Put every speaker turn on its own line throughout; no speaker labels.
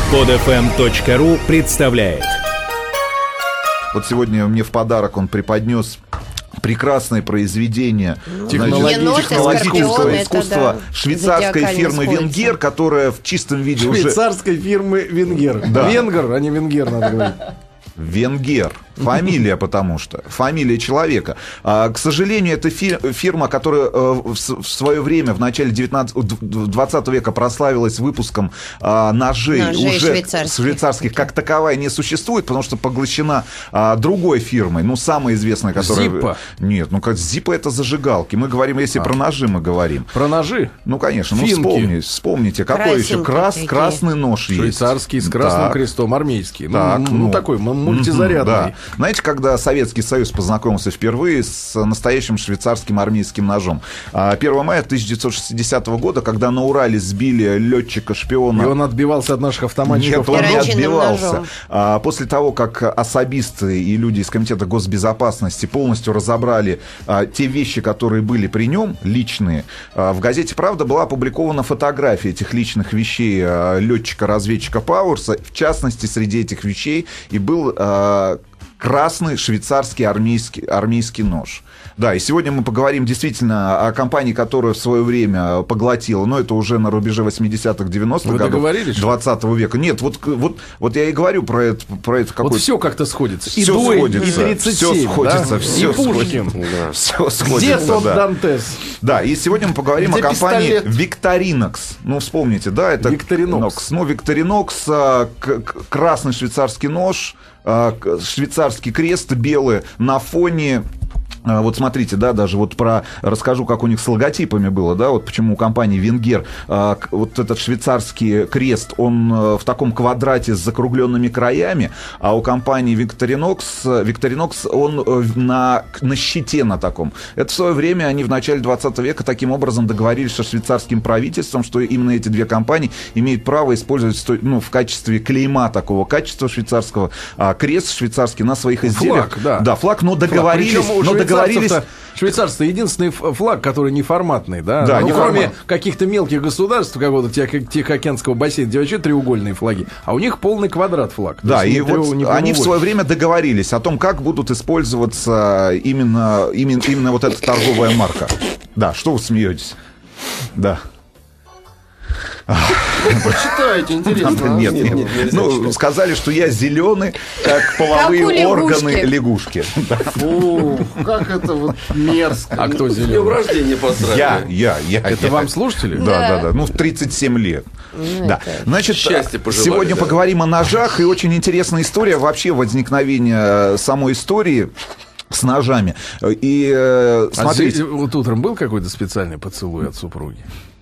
Podfm.ru представляет.
Вот сегодня мне в подарок он преподнес прекрасное произведение технологического искусства швейцарской фирмы «Венгер», которая в чистом виде уже...
Швейцарской фирмы «Венгер».
Да.
Венгер, а не «Венгер», надо говорить.
Венгер. Фамилия, потому что. Фамилия человека. К сожалению, это фирма, которая в свое время, в начале 20 века прославилась выпуском ножей уже швейцарских, как таковая не существует, потому что поглощена другой фирмой, ну, самой известной, которая...
Зиппо?
Нет, ну, как Зиппо — это зажигалки. Мы говорим, если про ножи мы говорим.
Про ножи?
Ну, конечно.
Финки.
Ну, вспомните, какой еще красный нож есть.
Швейцарский с красным крестом, армейский.
Так,
ну, такой мультизарядный.
Да. Знаете, когда Советский Союз познакомился впервые с настоящим швейцарским армейским ножом? 1 мая 1960 года, когда на Урале сбили летчика-шпиона...
И он отбивался от наших автоматчиков.
Нет, он не отбивался. После того, как особисты и люди из Комитета госбезопасности полностью разобрали те вещи, которые были при нем, личные, в газете «Правда» была опубликована фотография этих личных вещей летчика-разведчика Пауэрса. В частности, среди этих вещей и был... красный швейцарский армейский нож. Да, и сегодня мы поговорим действительно о компании, которая в свое время поглотила, но это уже на рубеже 80-х, 90-х
Вы
годов 20 века. Нет, вот я и говорю про это какое-то...
Вот все как-то сходится.
Все
и Дуэль,
сходится,
и 37,
все сходится,
да?
все
и Пушкин.
Да. Все сходится,
где тот
да.
Дантес?
Да, и сегодня мы поговорим
где
о компании
пистолет?
Victorinox. Ну, вспомните, да, это...
Victorinox.
Ну, Victorinox, красный швейцарский нож, швейцарский крест белый на фоне... Вот смотрите, да, даже вот расскажу, как у них с логотипами было, да, вот почему у компании «Венгер» вот этот швейцарский крест, он в таком квадрате с закругленными краями, а у компании Victorinox он на щите на таком. Это в свое время они в начале 20 века таким образом договорились со швейцарским правительством, что именно эти две компании имеют право использовать в качестве клейма такого качества швейцарского крест швейцарский на своих изделиях.
Флаг, да.
Да, флаг, но договорились.
Швейцарство единственный флаг, который неформатный, да?
Да,
кроме каких-то мелких государств, какого-то Тихоокеанского бассейна, где вообще треугольные флаги, а у них полный квадрат флаг.
Да, и вот они в свое время договорились о том, как будут использоваться именно вот эта торговая марка. Да, что вы смеетесь? Да.
Почитайте, интересно.
Нет. Ну, сказали, что я зеленый, как половые органы лягушки.
Фу, как это вот мерзко.
А кто
Днем
зеленый?
рождения поздравляю.
Я.
Это вам слушатели?
Да. Ну, в 37 лет. Да. Значит,
Счастья пожелали,
сегодня
да.
поговорим о ножах. И очень интересная история вообще возникновения самой истории с ножами. И смотрите.
Вот утром был какой-то специальный поцелуй от супруги?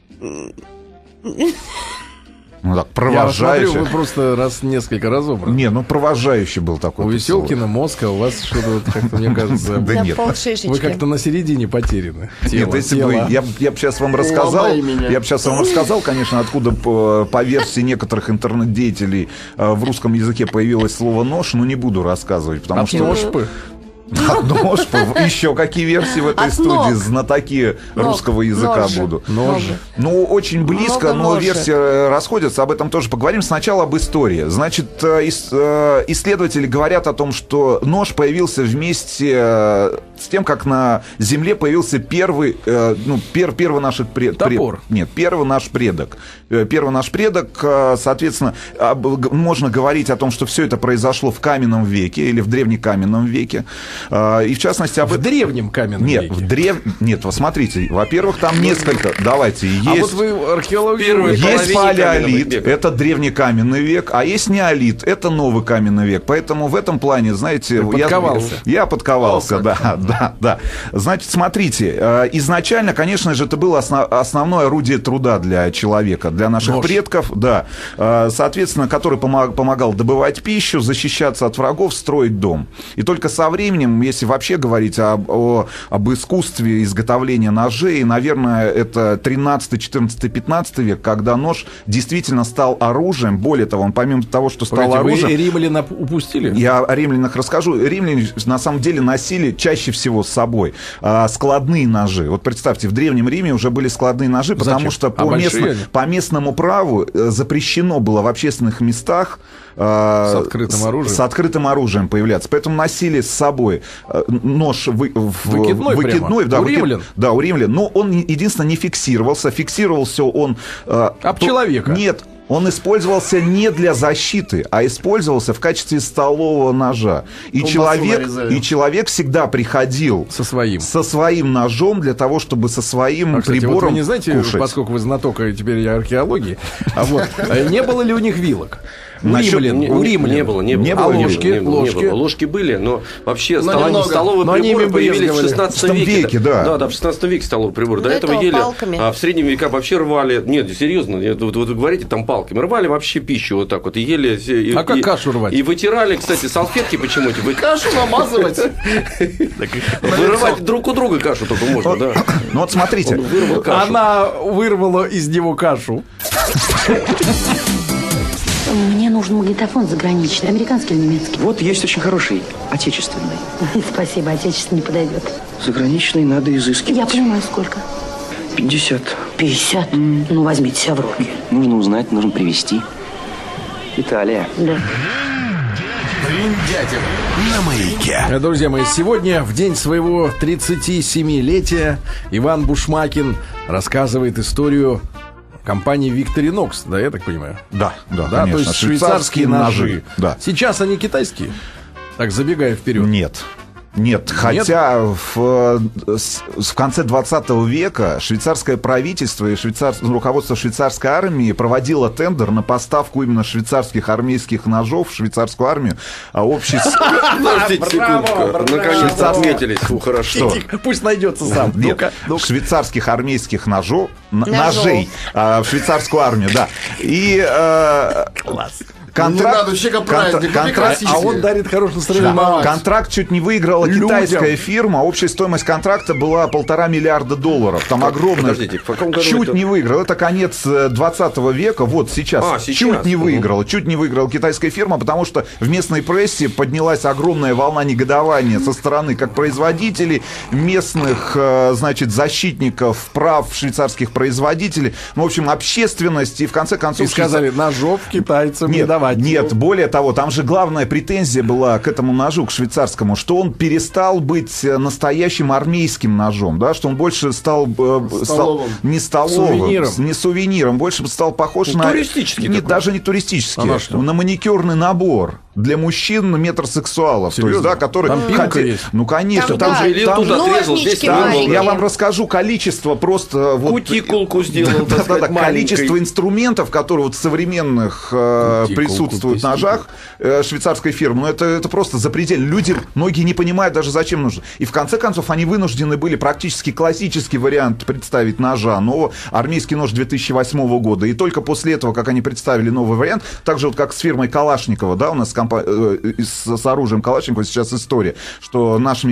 Ну так, провожающий.
Я смотрю, вы просто несколько разобраны.
Не, провожающий был такой.
У Веселкина мозг, а у вас что-то вот как-то, мне кажется,
Да нет.
вы как-то на середине потеряны.
Нет, если бы я бы сейчас вам рассказал, конечно, откуда по версии некоторых интернет-деятелей в русском языке появилось слово «нож», но не буду рассказывать, потому что...
Ножпы.
Нож, еще какие версии в этой студии, знатоки русского языка будут.
Ножи.
Ну, очень близко, но версии расходятся, об этом тоже поговорим. Сначала об истории. Значит, исследователи говорят о том, что нож появился вместе с тем, как на Земле появился первый наш предок.
Топор.
Нет, первый наш предок. Первый наш предок, соответственно, можно говорить о том, что все это произошло в каменном веке или в древнекаменном веке. И в частности об
этом... В древнем каменном веке?
Нет, вот смотрите, во-первых, там несколько... Давайте, есть...
А вот вы археологию...
Есть палеолит, это древний каменный век, а есть неолит, это новый каменный век. Поэтому в этом плане, знаете... Я подковался, да. Значит, смотрите, изначально, конечно же, это было основное орудие труда для человека, для наших предков, да. Соответственно, который помогал добывать пищу, защищаться от врагов, строить дом. И только со временем древнем, если вообще говорить об искусстве изготовления ножей, наверное, это 13, 14, 15 век, когда нож действительно стал оружием. Более того, он помимо того, что стал оружием...
Вы римлян упустили?
Я о римлянах расскажу. Римляне на самом деле носили чаще всего с собой складные ножи. Вот представьте, в Древнем Риме уже были складные ножи, потому что по местному праву запрещено было в общественных местах с открытым оружием появляться. Поэтому носили с собой нож выкидной.
Да, у римлян?
Да, у римлян. Но он, единственное, не фиксировался. Фиксировался он...
Об человека?
Нет. Он использовался не для защиты, а использовался в качестве столового ножа. И человек всегда приходил со своим ножом для того, чтобы со своим прибором
вот вы не знаете,
кушать.
Поскольку вы знаток теперь археологии, не было ли у них вилок? У римлян
не было.
А ложки?
Ложки были, но вообще столовые приборы появились в 16 веке. Да, в 16 веке столовые приборы. До этого ели, а в средние века вообще рвали. Нет, серьезно, вот вы говорите там палками. Рвали вообще пищу вот так вот и ели.
Как кашу рвать?
И вытирали, кстати, салфетки почему-то.
Кашу намазывать.
Вырывать друг у друга кашу только можно, да.
Ну вот смотрите.
Она вырвала из него кашу.
Мне нужен магнитофон заграничный, американский или немецкий?
Вот есть очень хороший, отечественный.
Спасибо, отечественный не подойдет.
Заграничный надо изыскивать.
Я понимаю, сколько?
50.
50? Ну, возьмите себя в руки.
Нужно узнать, нужно привезти. Италия.
Да.
Бриндятин на Маяке.
Друзья мои, сегодня, в день своего 37-летия, Иван Бушмакин рассказывает историю компании Victorinox, да, я так понимаю?
Да,
конечно. То есть швейцарские ножи.
Да.
Сейчас они китайские? Так, забегая вперед.
Нет, хотя в конце 20 века швейцарское правительство и руководство швейцарской армии проводило тендер на поставку именно швейцарских армейских ножов в швейцарскую армию.
Подождите секундочку, наконец отметились. Хорошо.
Пусть найдется сам.
Швейцарских армейских ножей в швейцарскую армию, да. И...
Класс.
Контракт,
а он дарит хорошее настроение.
Да. Контракт чуть не выиграла китайская фирма. Общая стоимость контракта была $1,5 миллиарда. Там огромная.
Подождите, в каком году
чуть не выиграл. Это конец 20 века. Вот сейчас. Чуть не выиграла. Чуть не выиграла китайская фирма, потому что в местной прессе поднялась огромная волна негодования со стороны как производителей, местных, значит, защитников прав швейцарских производителей. Ну, в общем, общественность. И в конце концов...
И сказали, ножов китайцам не давать.
Нет, более того, там же главная претензия была к этому ножу, к швейцарскому, что он перестал быть настоящим армейским ножом, да, что он больше стал не столовым, не сувениром, больше стал похож на...
Туристический такой.
Даже не туристический, на маникюрный набор для мужчин метросексуалов.
Серьезно?
То есть, да, которые...
Там пилка есть?
Ну, конечно.
Там же отрезал, здесь
я вам расскажу количество просто...
Кутикулку сделал,
количество инструментов, которые вот современных присутствуют в ножах швейцарской фирмы, но это просто запредельно. Люди, многие не понимают даже, зачем нужно. И в конце концов они вынуждены были практически классический вариант представить ножа, нового, армейский нож 2008 года. И только после этого, как они представили новый вариант, так же вот как с фирмой Калашникова, да, у нас с оружием Калашникова сейчас история, что наше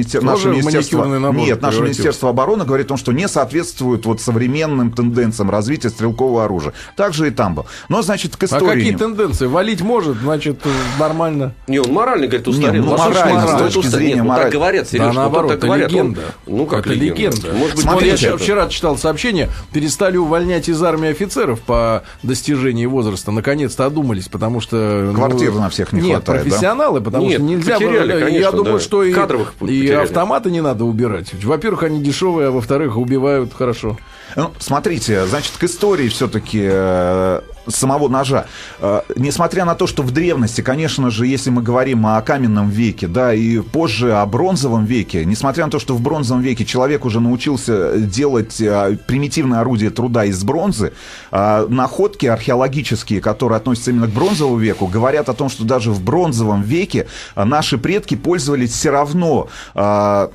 Министерство обороны говорит о том, что не соответствует вот современным тенденциям развития стрелкового оружия. Так же и там был. Но, значит, к истории...
А какие тенденции? Валить может, значит, нормально.
Не, он морально, говорит, устарел.
Морально, с точки зрения морали.
Так говорят, Сереж,
да, наоборот,
это
легенда.
Ну, как
это легенда.
Может быть,
я вчера читал сообщение, перестали увольнять из армии офицеров по достижении возраста. Наконец-то одумались, потому что...
Квартир на всех не хватает,
профессионалы,
да?
потому что нельзя...
Конечно,
я думаю, что и
потеряли.
автоматы не надо убирать. Во-первых, они дешевые, а во-вторых, убивают хорошо.
Ну, смотрите, значит, к истории все-таки самого ножа. Несмотря на то, что в древности, конечно же, если мы говорим о каменном веке, да, и позже о бронзовом веке, несмотря на то, что в бронзовом веке человек уже научился делать примитивное орудие труда из бронзы, находки археологические, которые относятся именно к бронзовому веку, говорят о том, что даже в бронзовом веке наши предки пользовались все равно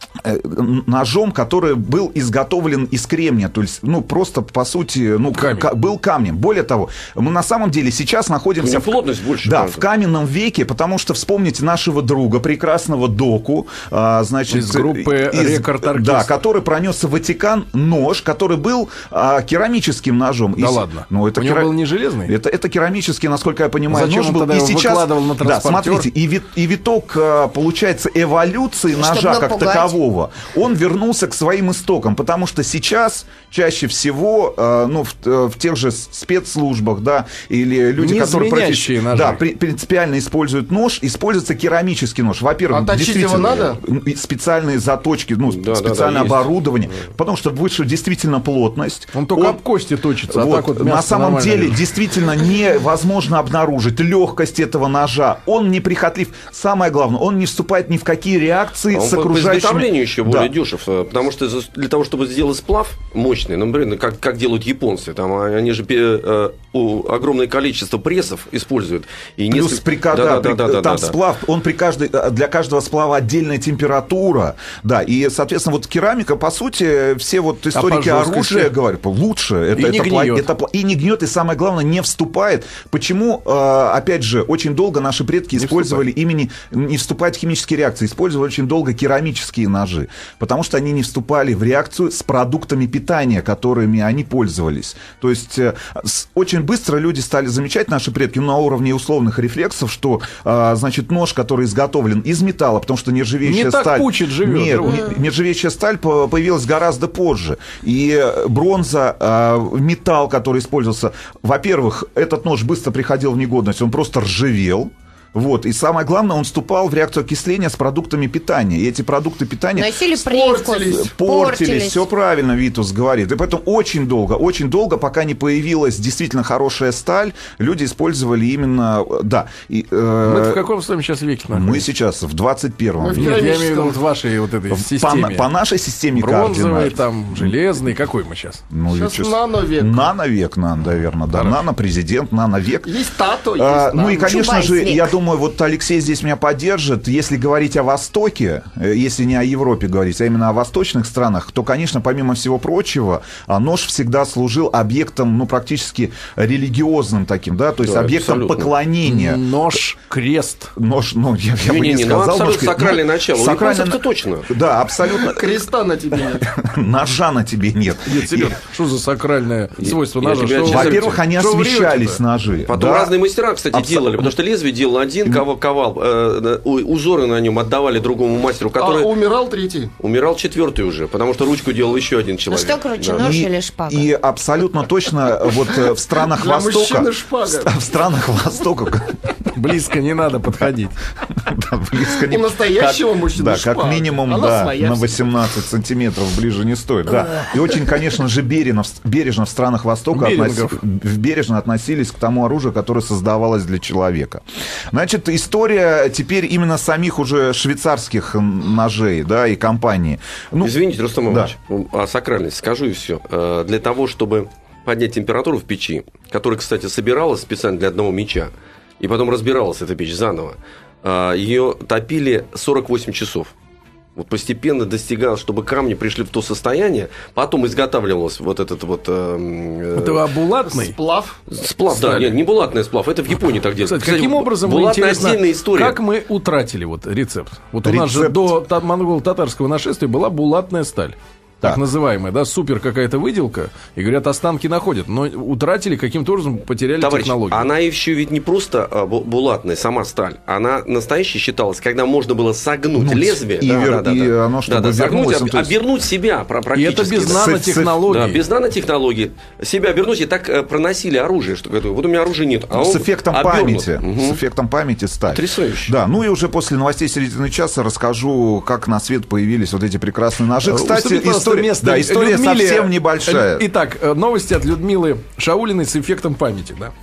ножом, который был изготовлен из кремния, то есть, ну, просто, по сути, ну, был камнем. Более того, мы на самом деле сейчас находимся в каменном веке, потому что вспомните нашего друга, прекрасного Доку, значит,
из группы рекорд-оркестра,
да, который пронесся в Ватикан нож, который был керамическим ножом.
Да ладно?
Ну, это
у него был не железный?
Это керамический, насколько я понимаю,
зачем
нож
он
был.
Тогда
и
его
сейчас,
выкладывал на транспортер?
Да, смотрите, и виток, получается, эволюции ножа как такового, он вернулся к своим истокам, потому что сейчас чаще всего, ну, в тех же спецслужбах, да, или люди, которые принципиально используют нож, используется керамический нож. Во-первых,
действительно, его надо?
Специальные заточки, ну, специальное оборудование, потому что выше действительно плотность.
Он только об кости точится.
Вот,
а так вот
на самом деле, действительно невозможно обнаружить легкость этого ножа. Он неприхотлив. Самое главное, он не вступает ни в какие реакции с окружающими.
Еще более дешев, потому что для того, чтобы сделать сплав мощный, например, как делают японцы, там они же огромное количество прессов используют. И
плюс там сплав, для каждого сплава отдельная температура, да, и, соответственно, вот керамика, по сути, все вот историки оружия говорят, лучше, это и не гнет, и самое главное, не вступает. Почему, опять же, очень долго наши предки использовали именно не вступать в химические реакции, использовали очень долго керамические ножи, потому что они не вступали в реакцию с продуктами питания, которыми они пользовались. То есть очень быстро люди стали замечать, наши предки, на уровне условных рефлексов, что, значит, нож, который изготовлен из металла, потому что нержавеющая сталь... Нержавеющая сталь появилась гораздо позже. И бронза, металл, который использовался, во-первых, этот нож быстро приходил в негодность, он просто ржавел. Вот. И самое главное, он вступал в реакцию окисления с продуктами питания. И эти продукты питания портились. Все правильно Витус говорит. И поэтому очень долго, пока не появилась действительно хорошая сталь, люди использовали именно... Да.
Мы в каком с вами сейчас веке находимся?
Мы сейчас в 21-м.
Нет, я имею в виду вот в вашей вот этой системе.
По нашей системе координат.
Бронзовый, там, железный. Какой мы сейчас?
Ну,
сейчас нановек.
Нановек, наверное, да. Нано-президент, нановек.
Есть тато, есть
ну и, конечно же, я думаю, вот Алексей здесь меня поддержит. Если говорить о Востоке, если не о Европе говорить, а именно о восточных странах, то, конечно, помимо всего прочего, нож всегда служил объектом, ну, практически религиозным таким, да, то есть объектом поклонения.
Нож, крест.
Нож, ну, я бы не сказал.
Абсолютно сакральное начало.
Сакральное,
точно.
Да, абсолютно.
Креста на тебе нет.
Ножа на тебе нет.
Нет, серьезно. Что за сакральное свойство ножа?
Во-первых, они освещались, ножи.
Потом разные мастера, кстати, делали, потому что лезвие делал один, ковал, узоры на нем отдавали другому мастеру, который...
умирал третий?
Умирал четвертый уже, потому что ручку делал еще один человек.
Ну что круче, нож или шпага?
И абсолютно точно вот в странах Востока... В странах Востока...
Близко не надо подходить.
У настоящего мужчины шпага.
Да, как минимум, да, на 18 сантиметров ближе не стоит. Да. И очень, конечно же, бережно в странах Востока бережно относились к тому оружию, которое создавалось для человека. Значит, история теперь именно самих уже швейцарских ножей, да, и компаний. Ну,
извините, Рустам Иванович, о сакральности скажу и все. Для того, чтобы поднять температуру в печи, которая, кстати, собиралась специально для одного меча, и потом разбиралась эта печь заново, ее топили 48 часов. Вот постепенно достигалось, чтобы камни пришли в то состояние, потом изготавливалось вот этот вот...
Это булатный?
Сплав?
Сплав, да, нет, не булатный сплав, это в Японии так делают.
Кстати, каким образом, интересно, история. Как мы утратили вот рецепт? Вот у нас же до монголо-татарского нашествия была булатная сталь. Так называемая, да, супер какая-то выделка, и говорят, останки находят, но утратили, каким-то образом потеряли технологию.
Она еще ведь не просто булатная, сама сталь, она настоящая считалась, когда можно было согнуть лезвие,
оно, чтобы
обернуть себя практически. И
это без нанотехнологий.
Да, без нанотехнологий. Себя обернуть, и так проносили оружие, что вот у меня оружия нет, а
с эффектом памяти. С эффектом памяти сталь.
Потрясающе.
Да, ну и уже после новостей середины часа расскажу, как на свет появились вот эти прекрасные ножи. Кстати, история совсем небольшая.
Итак, новости от Людмилы Шаулиной с эффектом памяти, да?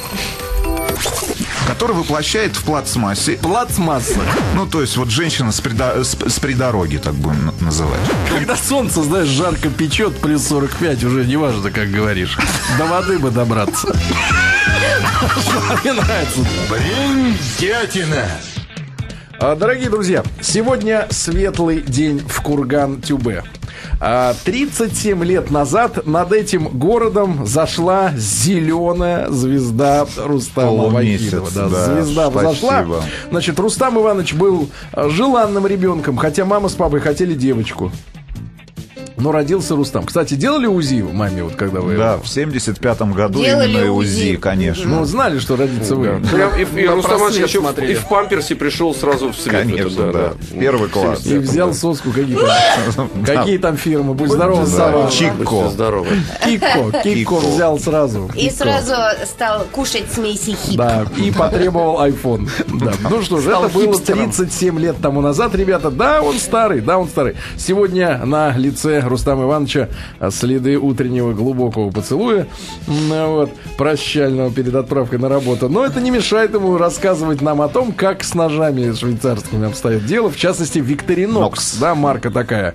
Который воплощает в плацмассе.
Плацмасса.
Ну, то есть, вот женщина с придороги, так будем называть.
Когда солнце, знаешь, жарко печет, плюс 45, уже не важно, как говоришь. До воды бы добраться. Мне нравится.
Бриндятина.
Дорогие друзья, сегодня светлый день в Курган-Тюбе. 37 лет назад над этим городом зашла зеленая звезда Рустама Вахидова. Да, звезда взошла. Значит, Рустам Иванович был желанным ребенком, хотя мама с папой хотели девочку. Но родился Рустам. Кстати, делали УЗИ маме, вот когда вы...
Да, в 75-м году делали именно УЗИ, конечно.
Ну, знали, что родится вы.
И Рустам еще и в памперсе пришел сразу в свет.
Конечно, да. Первый класс.
И взял соску какие там фирмы. Будь здоров, Сава.
Чикко.
Кикко взял сразу.
И сразу стал кушать смеси хип.
Да, и потребовал айфон. Ну что ж, это было 37 лет тому назад, ребята. Да, он старый. Сегодня на лице Рустама Ивановича следы утреннего глубокого поцелуя, прощального перед отправкой на работу. Но это не мешает ему рассказывать нам о том, как с ножами швейцарскими обстоят дело. В частности, Victorinox, да, марка такая.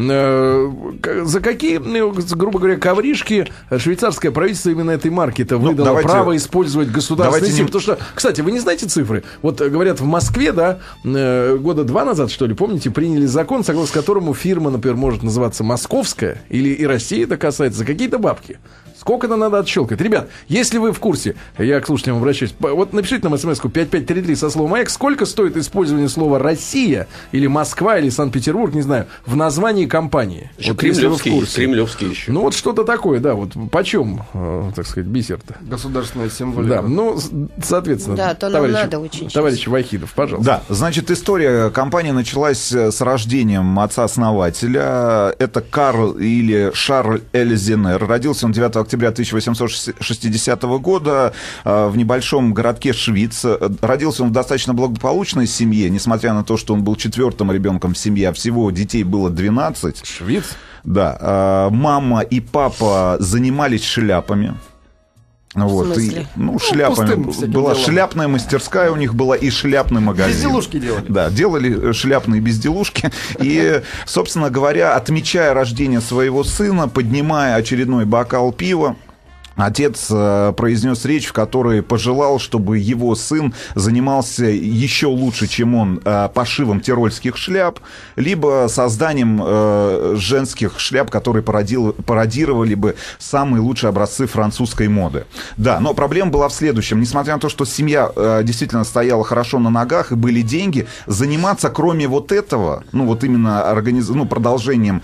За какие, грубо говоря, ковришки швейцарское правительство именно этой марки-то выдало право использовать государственные символы? Потому что, кстати, вы не знаете цифры? Вот говорят, в Москве, да, года 2 назад, что ли, помните, приняли закон, согласно которому фирма, например, может называться московская, или и Россия это касается, за какие-то бабки. Сколько это надо отщелкать? Ребят, если вы в курсе, я к слушателям обращаюсь, вот напишите нам смс-ку 5533 со словом «Маяк», сколько стоит использование слова «Россия» или «Москва» или «Санкт-Петербург», не знаю, в названии компании.
Еще вот кремлевский еще.
Ну вот что-то такое, да, вот почем, так сказать, бисер-то?
Государственная символика.
Да, ну, соответственно,
да, то нам надо учить.
Товарищ Вахидов, пожалуйста.
Да, значит, история компании началась с рождением отца-основателя. Это Карл или Шарль Эльзенер. Родился он 9 октября 1860 года в небольшом городке Швиц. Родился он в достаточно благополучной семье, несмотря на то, что он был 4-м ребенком в семье, а всего детей было 12.
Швиц?
Да. Мама и папа занимались шляпами. Вот, и, шляпами. Была шляпная мастерская у них была и шляпный магазин.
Безделушки делали.
Да, делали шляпные безделушки. И, собственно говоря, отмечая рождение своего сына, поднимая очередной бокал пива, отец произнес речь, в которой пожелал, чтобы его сын занимался еще лучше, чем он, пошивом тирольских шляп, либо созданием женских шляп, которые пародировали бы самые лучшие образцы французской моды. Да, но проблема была в следующем. Несмотря на то, что семья действительно стояла хорошо на ногах и были деньги, заниматься кроме вот этого, именно продолжением...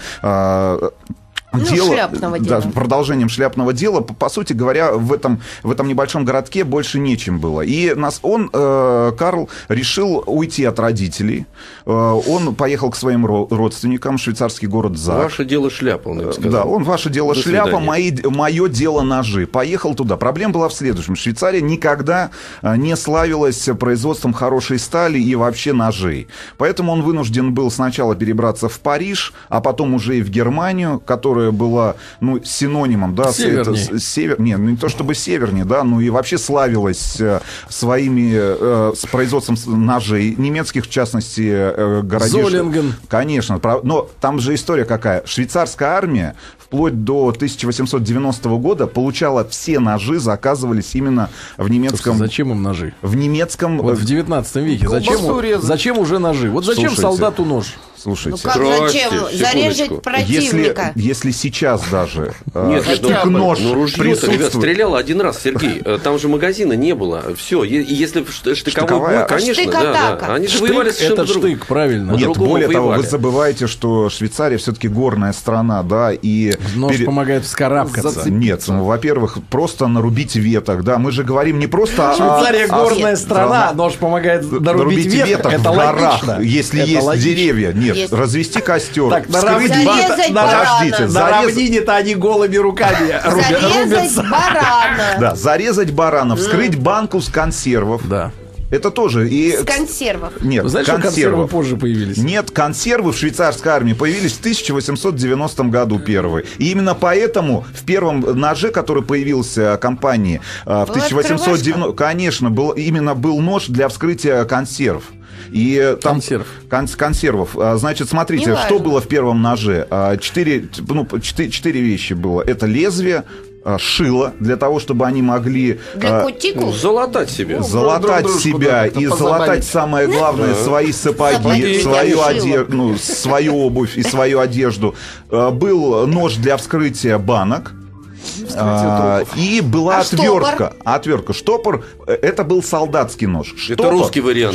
шляпного дела.
Да, продолжением шляпного дела, по сути говоря, в этом небольшом городке больше нечем было. И Карл, решил уйти от родителей. Он поехал к своим родственникам, швейцарский город Заг.
Ваше дело шляпа, он им сказал.
Да, ваше дело шляпа, мое дело ножи. Поехал туда. Проблема была в следующем. Швейцария никогда не славилась производством хорошей стали и вообще ножей. Поэтому он вынужден был сначала перебраться в Париж, а потом уже и в Германию, которая была синонимом, да, не то чтобы севернее, да, и вообще славилась с производством ножей немецких, в частности, городишек.
Золинген.
Конечно, но там же история какая. Швейцарская армия вплоть до 1890 года получала все ножи, заказывались именно в немецком...
Зачем им ножи?
В немецком...
Вот в 19 веке. Зачем уже ножи? Вот зачем солдату нож?
Слушайте.
Зачем? Зарезать противника.
Если сейчас даже
нож ружье-то, ребят, стреляла один раз, Сергей. Там же магазина не было. Все. Если штыковой бой, конечно, да. Они же воевали совершенно
это штык, правильно.
Нет, более того, вы забываете, что Швейцария все-таки горная страна, да, и...
Нож помогает вскарабкаться.
Нет, во-первых, просто нарубить веток, да. Мы же говорим не просто...
Швейцария горная страна, нож помогает нарубить веток. Это логично.
Если есть деревья. Нет, развести костер.
Так, подождите,
на равнине-то они голыми руками
рубятся. Барана.
Да, зарезать барана, вскрыть банку с консервов.
Да.
Это тоже и...
С консервов.
Нет,
знаешь, консервы позже появились?
Нет, консервы в швейцарской армии появились в 1890 году первые. И именно поэтому в первом ноже, который появился компании в 1890... Конечно, был нож для вскрытия консерв. И там консервов. Значит, смотрите, что было в первом ноже. 4 вещи было. Это лезвие, шило для того, чтобы они могли
залатать себя,
и залатать, самое главное, свои сапоги, свою одежду, свою обувь и свою одежду. Был нож для вскрытия банок. И была отвертка. Штопор — это был солдатский нож.
Это русский вариант.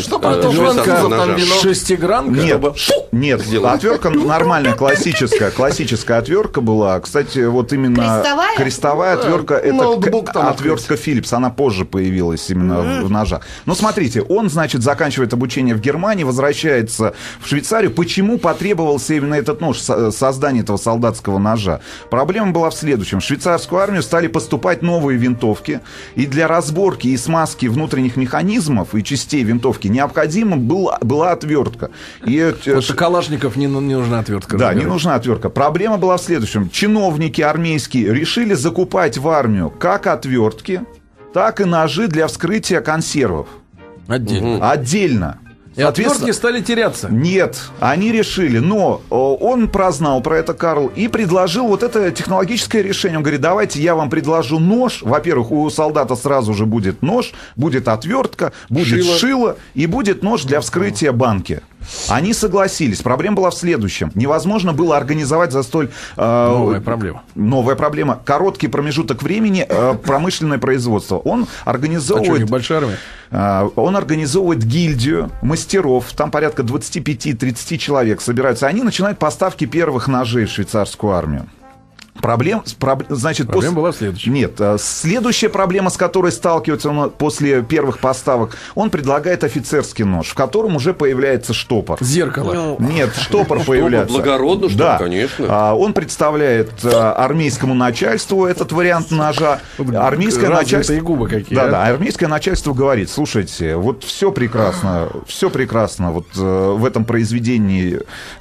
Шестигранка?
Нет. Отвертка нормальная, классическая отвертка была. Кстати, вот именно крестовая отвертка — это отвертка Philips. Она позже появилась именно в ножах. Но смотрите, он, значит, заканчивает обучение в Германии, возвращается в Швейцарию. Почему потребовался именно этот нож, создание этого солдатского ножа? Проблема была в следующем. В швейцарскую армию стали поступать новые винтовки, и для разборки и смазки внутренних механизмов и частей винтовки необходима была отвертка.
Вот Калашников не нужна отвертка.
Да, не нужна отвертка. Проблема была в следующем. Чиновники армейские решили закупать в армию как отвертки, так и ножи для вскрытия консервов. Отдельно.
И отвертки стали теряться.
Нет, они решили, но он прознал про это, Карл, и предложил вот это технологическое решение. Он говорит, давайте я вам предложу нож. Во-первых, у солдата сразу же будет нож, будет отвертка, будет шило и будет нож для вскрытия банки. Они согласились. Проблема была в следующем. Невозможно было организовать за столь...
Новая проблема.
Короткий промежуток времени промышленное производство. Он организовывает...
большая армия?
Он организовывает гильдию мастеров. Там порядка 25-30 человек собираются. Они начинают поставки первых ножей в швейцарскую армию. Проблема
была в следующем.
Нет, следующая проблема, с которой сталкивается он после первых поставок, он предлагает офицерский нож, в котором уже появляется штопор.
Зеркало.
Нет, штопор появляется.
Благородно, что
да,
конечно.
Он представляет армейскому начальству этот вариант ножа. Армейское начальство...
губы какие.
Да, армейское начальство говорит, слушайте, вот все прекрасно вот в этом произведении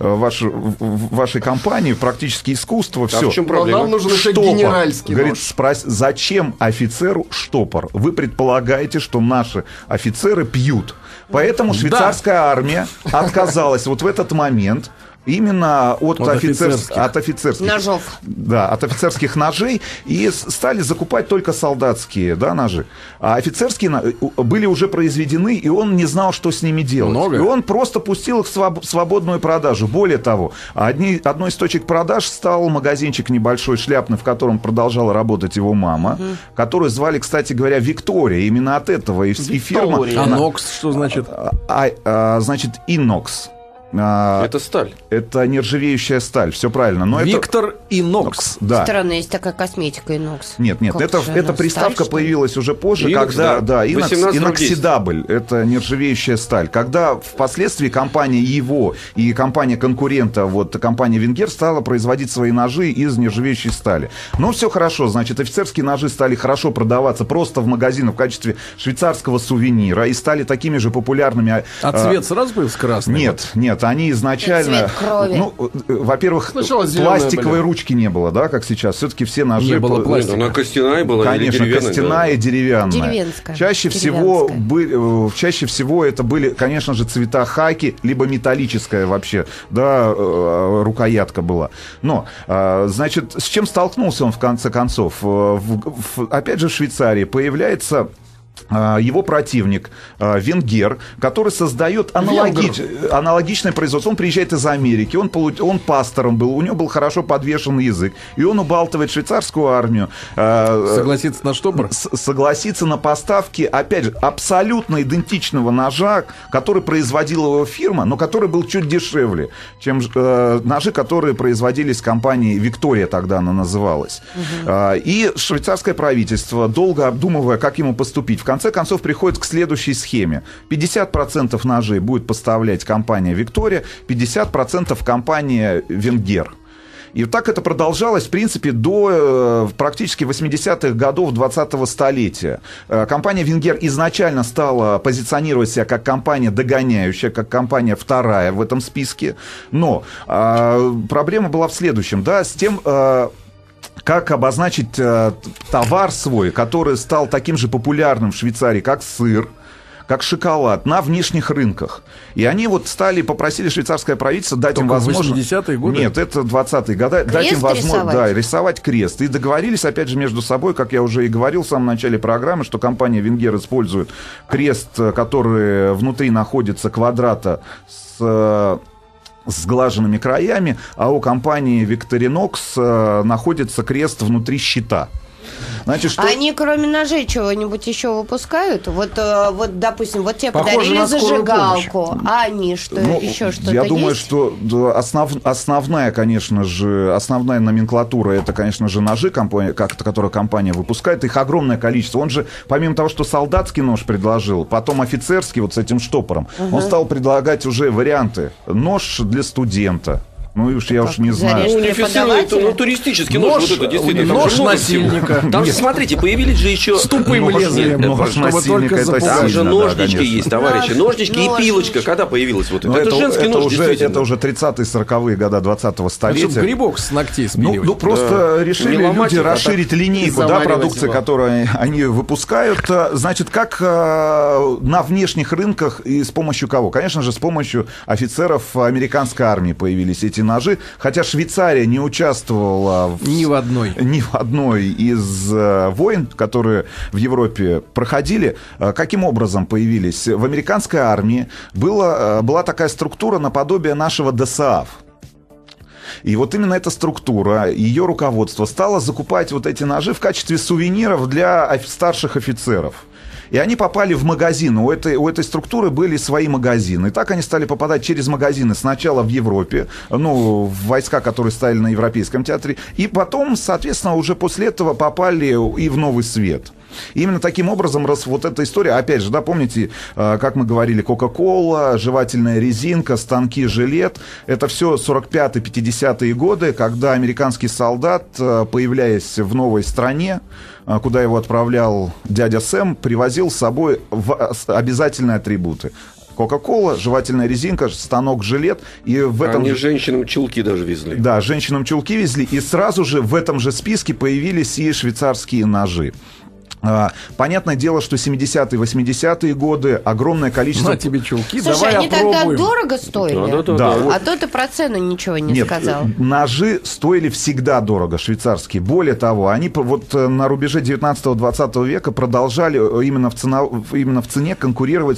вашей компании, практически искусство, все.
В чем проблема?
Нам нужен еще генеральский
нож. Говорит, зачем офицеру штопор? Вы предполагаете, что наши офицеры пьют. Поэтому швейцарская армия отказалась вот в этот момент именно от офицерских
ножов.
Да, от офицерских ножей, и стали закупать только солдатские, да, ножи. А офицерские были уже произведены, и он не знал, что с ними делать.
Много?
И он просто пустил их в свободную продажу. Более того, одной из точек продаж стал магазинчик небольшой, шляпный, в котором продолжала работать его мама, которую звали, кстати говоря, Виктория. Именно от этого и фирма...
Анокс, что значит?
Значит, Инокс.
Это сталь.
Это нержавеющая сталь, все правильно. Но
Виктор Инокс.
Да.
Странно, есть такая косметика Инокс.
Нет, эта приставка появилась уже позже,
Инокс,
когда Иноксидабль, это нержавеющая сталь. Когда впоследствии компания его и компания конкурента, вот компания Венгер, стала производить свои ножи из нержавеющей стали. Но все хорошо, значит, офицерские ножи стали хорошо продаваться просто в магазинах в качестве швейцарского сувенира и стали такими же популярными.
А цвет сразу был красный?
Нет, они изначально... во-первых, пластиковой ручки не было, да, как сейчас. Все-таки все ножи...
Не было пластика.
Она костяная была.
Конечно, костяная и деревянная.
Деревенская.
Чаще всего это были, конечно же, цвета хаки, либо металлическая вообще, да, рукоятка была. Но, значит, с чем столкнулся он в конце концов? Опять же, в Швейцарии появляется... его противник Венгер, который создает аналогичное производство. Он приезжает из Америки, он пастором был, у него был хорошо подвешенный язык, и он убалтывает швейцарскую армию.
Согласиться на штопор?
Согласиться на поставки, опять же, абсолютно идентичного ножа, который производила его фирма, но который был чуть дешевле, чем ножи, которые производились компанией Виктория, тогда она называлась. И швейцарское правительство, долго обдумывая, как ему поступить, в конце концов приходит к следующей схеме. 50% ножей будет поставлять компания Виктория, 50% компания Венгер. И так это продолжалось, в принципе, до практически 80-х годов 20-го столетия. Компания Венгер изначально стала позиционировать себя как компания догоняющая, как компания вторая в этом списке. Но проблема была в следующем, да, с тем... как обозначить товар свой, который стал таким же популярным в Швейцарии, как сыр, как шоколад, на внешних рынках. И они вот попросили швейцарское правительство дать им возможность...
80-е годы?
Нет, это 20-е годы. Дать им возможность рисовать крест. И договорились, опять же, между собой, как я уже и говорил в самом начале программы, что компания Венгер использует крест, который внутри находится квадрата с сглаженными краями, а у компании Victorinox находится крест внутри щита.
Значит, что... Они, кроме ножей, чего-нибудь еще выпускают? Вот, допустим, вот тебе подарили зажигалку, а они что, еще что-то
я
есть?
Думаю, что основная, конечно же, основная номенклатура, это, конечно же, ножи, которые компания выпускает. Их огромное количество. Он же, помимо того, что солдатский нож предложил, потом офицерский, вот с этим штопором, он стал предлагать уже варианты. Нож для студента. Ну, я уж не знаю.
Туристический нож, вот это действительно.
Нож насильника.
Там же, смотрите, появились же еще...
С тупым лезвием.
Нож насильника, это
там же ножнички есть, товарищи. Ножнички и пилочка. Когда появилась вот это?
Это женский нож, действительно. Это уже 30-е, 40-е годы 20-го столетия.
Чтобы грибок с ногтей спиливать.
Ну, просто решили люди расширить линейку продукции, которую они выпускают. Значит, как на внешних рынках и с помощью кого? Конечно же, с помощью офицеров американской армии появились эти ножи, хотя Швейцария не участвовала
ни в одной
из войн, которые в Европе проходили. Каким образом появились? В американской армии была такая структура наподобие нашего ДСААФ. И вот именно эта структура, ее руководство стало закупать вот эти ножи в качестве сувениров для старших офицеров. И они попали в магазин. У этой структуры были свои магазины. И так они стали попадать через магазины сначала в Европе, в войска, которые стояли на Европейском театре, и потом, соответственно, уже после этого попали и в Новый Свет. И именно таким образом вот эта история, опять же, помните, как мы говорили, Кока-Кола, жевательная резинка, станки, жилет, это все 45-50-е годы, когда американский солдат, появляясь в новой стране, куда его отправлял дядя Сэм, привозил с собой обязательные атрибуты. Кока-кола, жевательная резинка, станок, жилет. И в этом
Они женщинам чулки даже везли.
Да, женщинам чулки везли. И сразу же в этом же списке появились и швейцарские ножи. Понятное дело, что 70-е, 80-е годы огромное количество...
На тебе чулки,
слушай,
давай
они
опробуем.
Тогда дорого стоили?
Да.
А то ты про цену ничего не сказал.
Ножи стоили всегда дорого, швейцарские. Более того, они вот на рубеже 19-20 века продолжали именно в цене конкурировать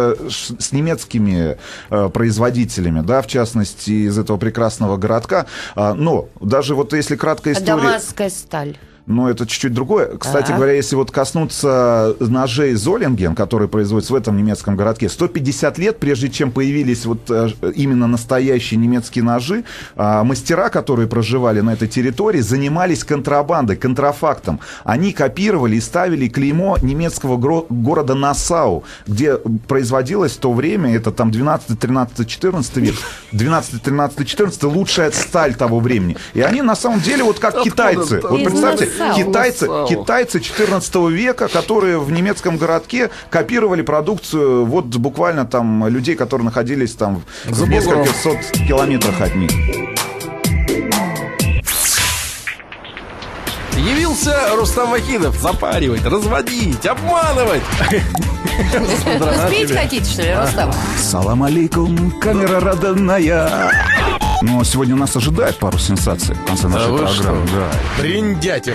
с немецкими производителями, да, в частности, из этого прекрасного городка. Но даже вот если краткая история...
Дамасская сталь.
Но это чуть-чуть другое. Кстати говоря, если вот коснуться ножей Золинген, которые производятся в этом немецком городке, 150 лет, прежде чем появились вот именно настоящие немецкие ножи, мастера, которые проживали на этой территории, занимались контрабандой, контрафактом. Они копировали и ставили клеймо немецкого города Нассау, где производилось в то время, это там 12, 13, 14 век, 12, 13, 14 лучшая сталь того времени. И они на самом деле вот как китайцы. Вот представьте, китайцы 14 века, которые в немецком городке копировали продукцию вот буквально там людей, которые находились там в нескольких сот километрах от них.
Явился Рустам Вахидов запаривать, разводить, обманывать.
Спеть хотите, что ли, Рустам?
Салам алейкум, камера родная. Но сегодня нас ожидает пару сенсаций в конце нашей программы.
Да. Бриндятина.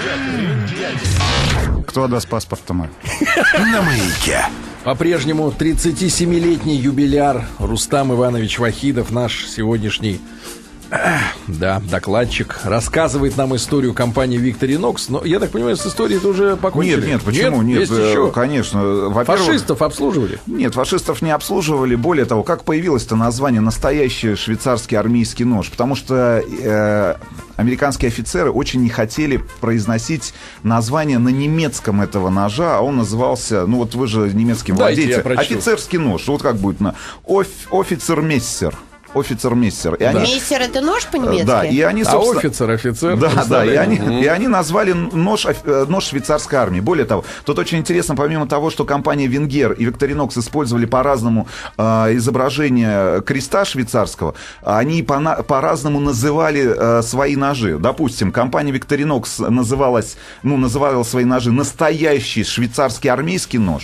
Кто отдаст паспорт-то мой?
На Маяке.
По-прежнему 37-летний юбиляр Рустам Иванович Вахидов, наш сегодняшний докладчик, рассказывает нам историю компании Victorinox. Но я так понимаю, с историей это уже покончили.
Нет, почему? Нет, конечно.
Фашистов обслуживали?
Нет, фашистов не обслуживали. Более того, как появилось-то название «настоящий швейцарский армейский нож»? Потому что американские офицеры очень не хотели произносить название на немецком этого ножа, а он назывался, вот вы же немецким владеете, офицерский нож. Вот как будет на офицер-мессер. Офицер-мессер.
Мессер — это нож по-немецки?
Да, и они, собственно...
офицер.
Да, и они назвали нож швейцарской армии. Более того, тут очень интересно, помимо того, что компания Венгер и Victorinox использовали по-разному изображение креста швейцарского, они по-разному называли свои ножи. Допустим, компания Victorinox называла свои ножи «настоящий швейцарский армейский нож»,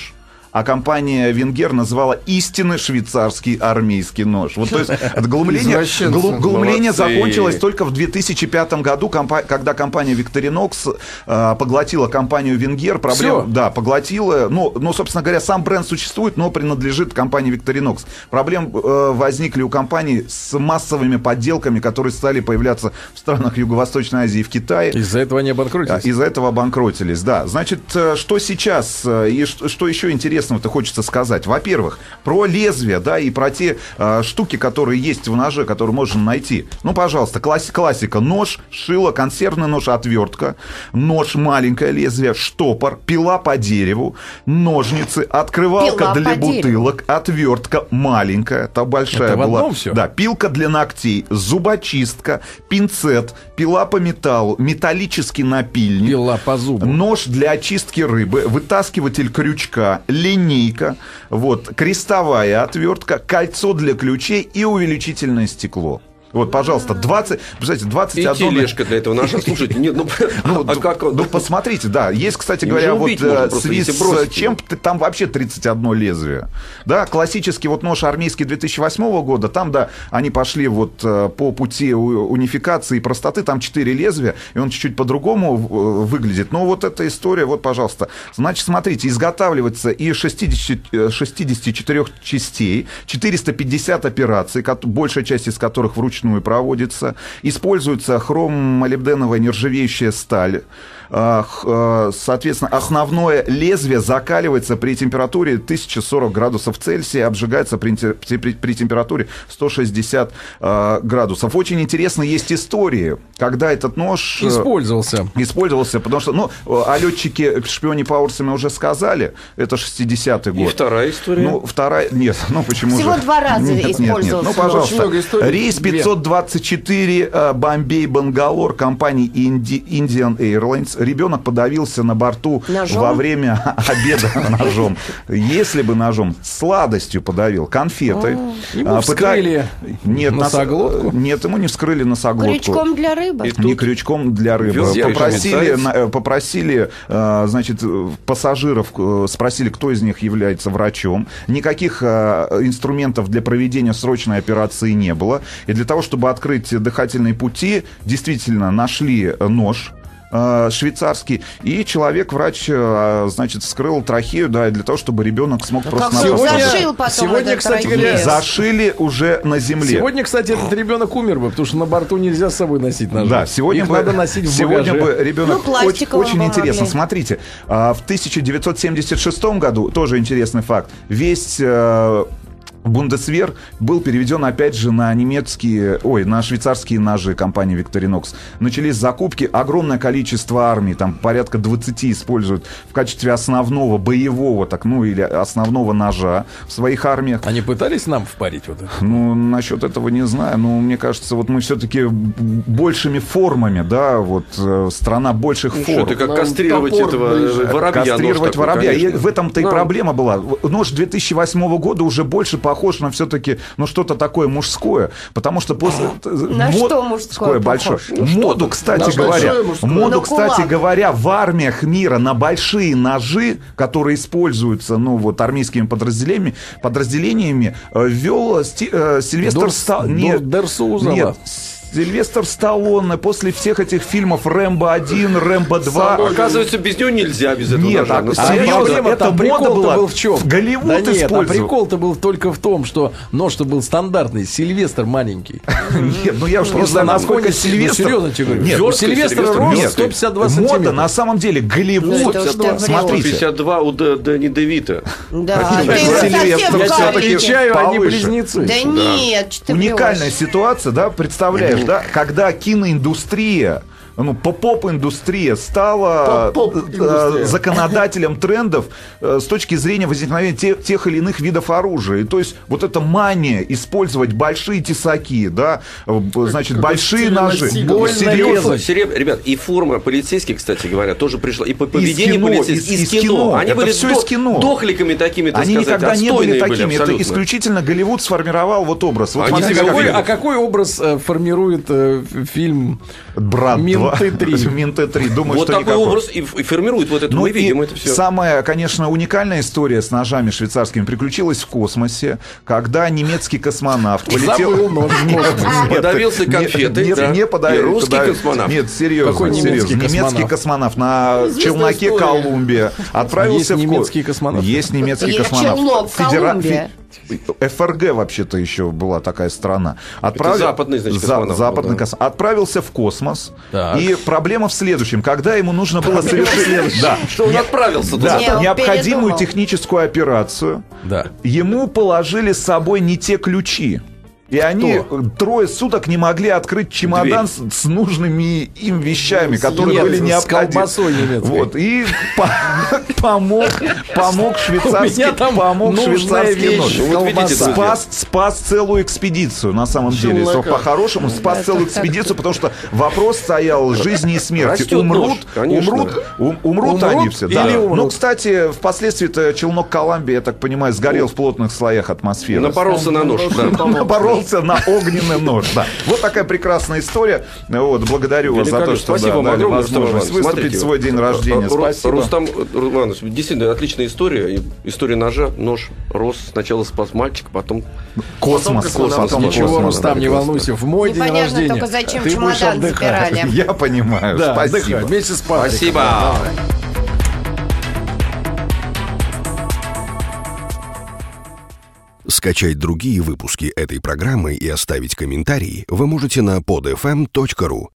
а компания Венгер называла истинный швейцарский армейский нож. Вот, то есть глумление закончилось только в 2005 году, когда компания Victorinox поглотила компанию Венгер. Да, поглотила. Ну, собственно говоря, сам бренд существует, но принадлежит компании Victorinox. Проблемы возникли у компании с массовыми подделками, которые стали появляться в странах Юго-Восточной Азии и в Китае.
Из-за этого они обанкротились?
Из-за этого обанкротились, да. Значит, что сейчас и что еще интересного-то хочется сказать? Во-первых, про лезвие, да, и про те штуки, которые есть в ноже, которые можно найти. Ну, пожалуйста, классика. Нож, шило, консервный нож, отвертка, нож, маленькое лезвие, штопор, пила по дереву, ножницы, открывалка для бутылок, отвертка маленькая, та большая
это
была.
Все?
Да, пилка для ногтей, зубочистка, пинцет, пила по металлу, металлический напильник,
пила по зубу,
нож для очистки рыбы, вытаскиватель крючка, линейка, вот, крестовая отвертка, кольцо для ключей и увеличительное стекло. Вот, пожалуйста, 21... И
тележка для этого наша. Слушайте, нет,
ну, посмотрите, да. Есть, кстати говоря, вот Swiss чем-то, там вообще 31 лезвие. Да, классический вот нож армейский 2008 года, там, да, они пошли вот по пути унификации и простоты, там 4 лезвия, и он чуть-чуть по-другому выглядит. Но вот эта история, вот, пожалуйста. Значит, смотрите, изготавливается из 64 частей, 450 операций, большая часть из которых вручную проводится. Используется хром-молибденовая нержавеющая сталь. Соответственно, основное лезвие закаливается при температуре 1040 градусов Цельсия, обжигается при температуре 160 градусов. Очень интересно, есть истории, когда этот нож использовался, потому что, ну, о летчике шпионе Пауэрсами уже сказали, это 60-й год.
И вторая история?
Ну, вторая, нет, ну почему
Всего
же?
2 раза использовался.
Нет. Ну, пожалуйста, рейс 524 Бомбей-Бангалор компании Indian Airlines. Ребенок подавился на борту во время обеда ножом. Если бы ножом, сладостью подавил, конфетой.
Ему вскрыли
носоглотку? Нет, ему не вскрыли носоглотку.
Крючком для рыбы?
Не крючком для рыбы. Попросили, значит, пассажиров, спросили, кто из них является врачом. Никаких инструментов для проведения срочной операции не было. И для того, чтобы открыть дыхательные пути, действительно нашли нож швейцарский, и человек-врач, значит, вскрыл трахею, да, для того, чтобы ребенок смог просто...
Сегодня,
кстати говоря, зашили уже на земле.
Сегодня, кстати, этот ребенок умер бы, потому что на борту нельзя с собой носить ножи.
Да, сегодня
их надо носить в багаже.
Сегодня бы ребенок... Очень интересно, смотрите, в 1976 году, тоже интересный факт, весь... Бундесвер был переведен, опять же, на на швейцарские ножи компании Victorinox. Начались закупки, огромное количество армий, там порядка 20 используют в качестве основного боевого, или основного ножа в своих армиях.
Они пытались нам впарить вот это?
Ну, насчет этого не знаю, но мне кажется, вот мы все-таки большими формами, да, вот страна больших форм.
Это как кастрировать этого воробья.
Кастрировать воробья. И в этом-то и проблема была. Нож 2008 года уже больше похож на все-таки, что-то такое мужское, потому что после...
что мужское
большое? Моду, кстати говоря, в армиях мира на большие ножи, которые используются, армейскими подразделениями, ввел Сильвестр Сталлоне. Сильвестр Сталлоне после всех этих фильмов «Рэмбо-1», «Рэмбо-2».
Оказывается, без него нельзя, без этого.
Нет,
это мода была.
Был в чем? Голливуд использовал.
Прикол-то был только в том, что нож-то был стандартный, Сильвестр маленький.
Нет, я уж не знаю, насколько Сильвестр...
Серьезно тебе говорю.
Нет,
у Сильвестра рост 152 сантиметра.
Мода, на самом деле, Голливуд...
Смотрите. 152 у Дэнни Девита.
Да,
Сильвестр
все-таки чаю, они близнецы.
Да нет,
уникальная ситуация, да, представляешь? Да, когда киноиндустрия, поп-индустрия стала законодателем трендов с точки зрения возникновения тех или иных видов оружия. И то есть вот эта мания использовать большие тесаки, да, значит, большие ножи.
Ребят, и форма полицейских, кстати говоря, тоже пришла. И поведение полицейских из кино. Они были дохликами такими, так сказать,
никогда не были такими. Это исключительно Голливуд сформировал вот образ.
А какой образ формирует фильм
«Брат 2»? Мин-Т-3. Думаю,
вот что такой образ и формирует вот это. Мы видим это все.
Самая, конечно, уникальная история с ножами швейцарскими приключилась в космосе, когда немецкий космонавт полетел...
Подавился конфетой.
Не подавился.
Русский космонавт.
Нет, серьезно. Немецкий космонавт на челноке «Колумбия» отправился в космос. Есть немецкий космонавт.
Челнок «Колумбия».
ФРГ вообще-то еще была такая страна.
Западный, значит, космонавт.
Западный космонавт. Отправился в космос. И проблема в следующем. Когда ему нужно было совершить...
Что он отправился туда.
Необходимую техническую операцию, ему положили с собой не те ключи. И они 3 суток не могли открыть чемодан с нужными им вещами, которые были необходимы.
С колбасой немецкой.
Вот, и помог швейцарский нож. Спас целую экспедицию, на самом деле. По-хорошему, спас целую экспедицию, потому что вопрос стоял жизни и смерти. Умрут они все. Ну, кстати, впоследствии челнок «Колумбия», я так понимаю, сгорел в плотных слоях атмосферы.
Напоролся на нож.
На огненный нож. Да. Вот такая прекрасная история. Вот, благодарю вас за то, что дали возможность выступить в свой день рождения. Спасибо.
Рустам Иванович, действительно отличная история. История ножа. Нож рос. Сначала спас мальчик, потом
космос.
Ничего, Рустам, не волнуйся. В мой день рождения
только зачем чемодан забирали.
Я понимаю. Спасибо.
Вместе с Патриком.
Спасибо.
Скачать другие выпуски этой программы и оставить комментарии вы можете на podfm.ru.